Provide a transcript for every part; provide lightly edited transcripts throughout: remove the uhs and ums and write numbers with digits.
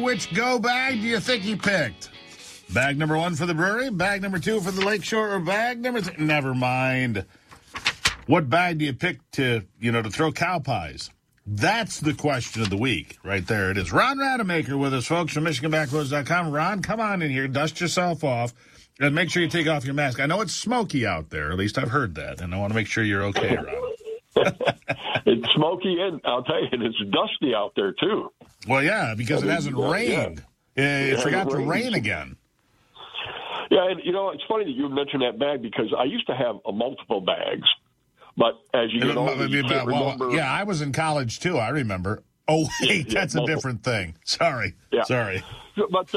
which go bag do you think he picked? Bag number 1 for the brewery, bag number 2 for the lakeshore, or bag number 3? Never mind. What bag do you pick to throw cow pies? That's the question of the week. Right there it is. Ron Rademacher with us, folks, from MichiganBackroads.com. Ron, come on in here, dust yourself off, and make sure you take off your mask. I know it's smoky out there. At least I've heard that, and I want to make sure you're okay, Ron. It's smoky, and I'll tell you, it's dusty out there, too. Well, yeah, because it hasn't rained. It forgot to rain again. Yeah, and, it's funny that you mentioned that bag because I used to have multiple bags. But as you get older, you can't remember. Yeah, I was in college, too. I remember. Oh, wait, that's a different thing. Sorry. Yeah. Sorry. But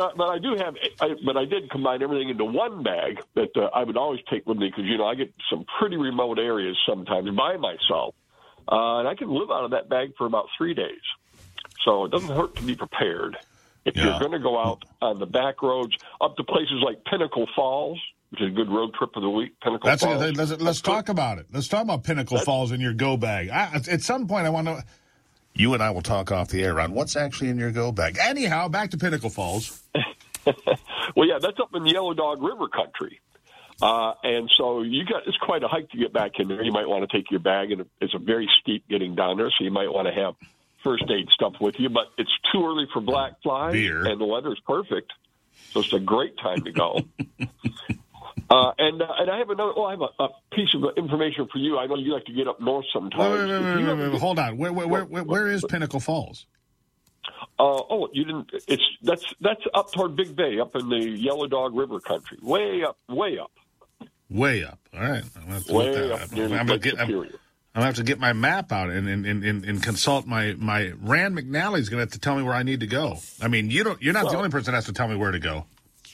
I did combine everything into one bag that I would always take with me because, I get some pretty remote areas sometimes by myself. And I can live out of that bag for about 3 days. So it doesn't hurt to be prepared. If you're going to go out on the back roads up to places like Pinnacle Falls, which is a good road trip of the week. Pinnacle Falls. Let's talk about it. Let's talk about Pinnacle Falls in your go bag. At some point, I want to. You and I will talk off the air on what's actually in your go bag. Anyhow, back to Pinnacle Falls. Well, yeah, that's up in the Yellow Dog River country, and so it's quite a hike to get back in there. You might want to take your bag, and it's a very steep getting down there, so you might want to have first aid stuff with you. But it's too early for black flies, and the weather's perfect, so it's a great time to go. And I have a piece of information for you. I know you like to get up north sometimes. Wait, hold on. Where is Pinnacle Falls? You didn't. That's up toward Big Bay, up in the Yellow Dog River country, way up. Way up. All right. I'm going to have to get my map out and consult my Rand McNally's going to have to tell me where I need to go. I mean, you're not the only person that has to tell me where to go.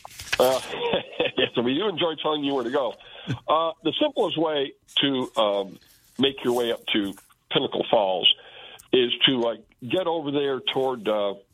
Yes, we do enjoy telling you where to go. The simplest way to make your way up to Pinnacle Falls is to get over there toward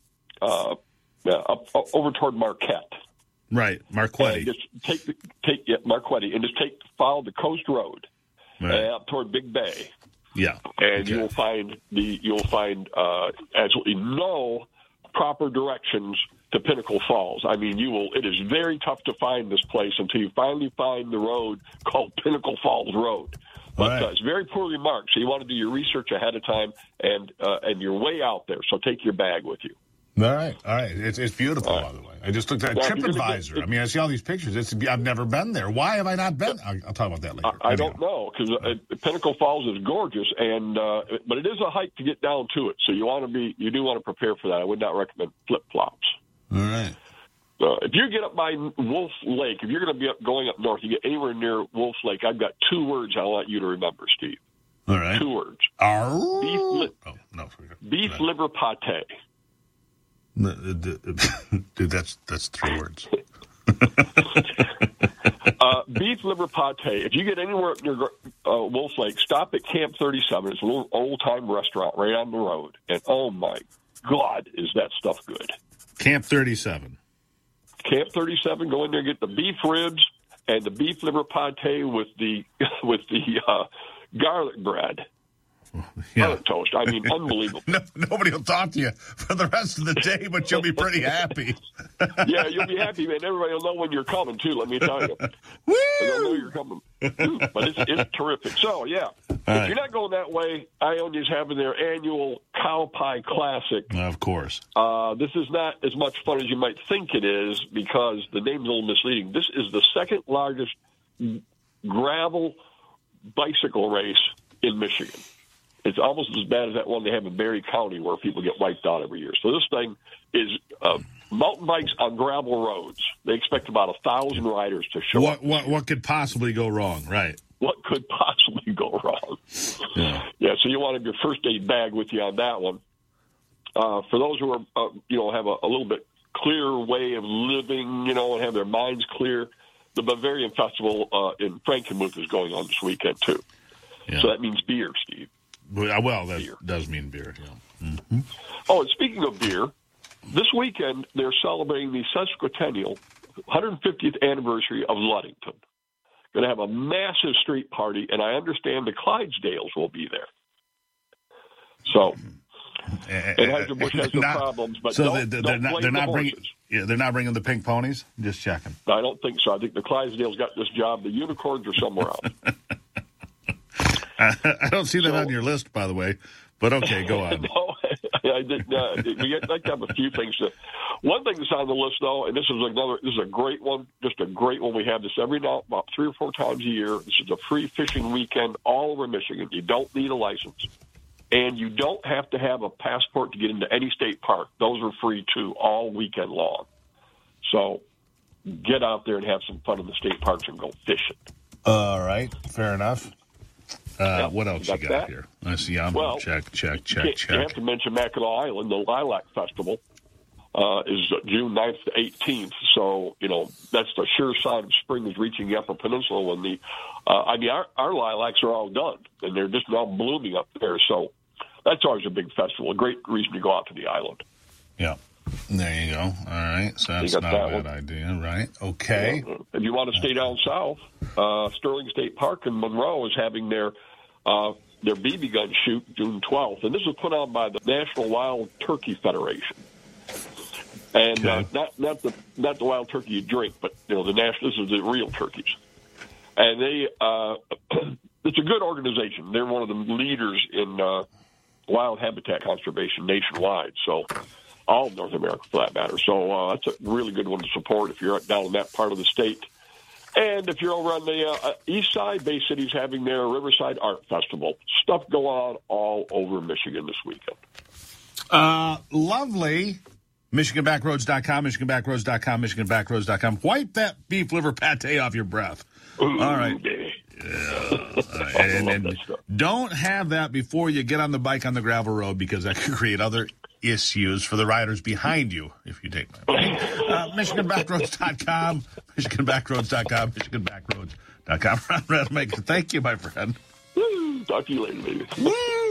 over toward Marquette. Right, Marquette. And just Marquette, and just follow the coast road up toward Big Bay. Yeah, and you'll find absolutely no proper directions to Pinnacle Falls. I mean, it is very tough to find this place until you finally find the road called Pinnacle Falls Road. But it's very poorly marked, so you want to do your research ahead of time, and you're way out there, so take your bag with you. All right. It's beautiful, by the way. I just looked at TripAdvisor. I see all these pictures. I've never been there. Why have I not been? I'll talk about that later. I don't know, because Pinnacle Falls is gorgeous, but it is a hike to get down to it, so you do want to prepare for that. I would not recommend flip-flops. All right. If you get up by Wolf Lake, if you're going to be going up north, you get anywhere near Wolf Lake, I've got 2 words I want you to remember, Steve. All right. 2 words. Beef liver pate. Dude, that's 3 words. Beef liver pate. If you get anywhere up near Wolf Lake, stop at Camp 37. It's a little old-time restaurant right on the road. And, oh, my God, is that stuff good. Camp 37. Camp 37, go in there, get the beef ribs and the beef liver pate with the garlic bread. Yeah. Toast. I mean, unbelievable. Nobody will talk to you for the rest of the day, but you'll be pretty happy. Yeah, you'll be happy, man. Everybody will know when you're coming, too, let me tell you. Woo! They'll know you're coming. But it's terrific. So, yeah, if you're not going that way, Ione's having their annual Cow Pie Classic. Of course. This is not as much fun as you might think it is because the name's a little misleading. This is the second largest gravel bicycle race in Michigan. It's almost as bad as that one they have in Berry County where people get wiped out every year. So this thing is mountain bikes on gravel roads. They expect about 1,000 riders to show up. What could possibly go wrong, right? What could possibly go wrong? Yeah, so you want to have your first aid bag with you on that one. For those who are, have a little bit clearer way of living, and have their minds clear, the Bavarian Festival in Frankenmuth is going on this weekend, too. Yeah. So that means beer, Steve. Well, that does mean beer, yeah. Mm-hmm. Oh, and speaking of beer, this weekend they're celebrating the sesquicentennial 150th anniversary of Ludington. Going to have a massive street party, and I understand the Clydesdales will be there. So Anheuser-Busch has their problems, but so they're not bringing the pink ponies. Just checking. I don't think so. I think the Clydesdales got this job. The unicorns are somewhere else. I don't see that on your list, by the way. But okay, go on. No, I did not. I'd like to have a few things. One thing that's on the list, though, and this is a great one, just a great one. We have this every now about 3 or 4 times a year. This is a free fishing weekend all over Michigan. You don't need a license, and you don't have to have a passport to get into any state park. Those are free too, all weekend long. So get out there and have some fun in the state parks and go fishing. All right, fair enough. What else you got that here? I see. Check. You have to mention Mackinac Island. The Lilac Festival is June 9th to 18th. So, that's the sure sign of spring is reaching the Upper Peninsula when our lilacs are all done, and they're just now blooming up there. So that's always a big festival, a great reason to go out to the island. Yeah. There you go. All right. So that's not a bad idea, right? Okay. Yeah. If you want to stay down south, Sterling State Park in Monroe is having their BB gun shoot June 12th, and this is put on by the National Wild Turkey Federation. And not the wild turkey you drink, but this is the real turkeys. And they it's a good organization. They're one of the leaders in wild habitat conservation nationwide. So. All of North America, for that matter. So that's a really good one to support if you're down in that part of the state. And if you're over on the east side, Bay City's having their Riverside Art Festival. Stuff going on all over Michigan this weekend. Lovely. MichiganBackroads.com, MichiganBackroads.com, MichiganBackroads.com. Wipe that beef liver pate off your breath. Ooh, all right. Yeah. And don't have that before you get on the bike on the gravel road, because that could create other issues for the riders behind you, if you take my point. MichiganBackroads.com, MichiganBackroads.com, MichiganBackroads.com. Ron Rademacher, thank you, my friend. Talk to you later, baby. Woo!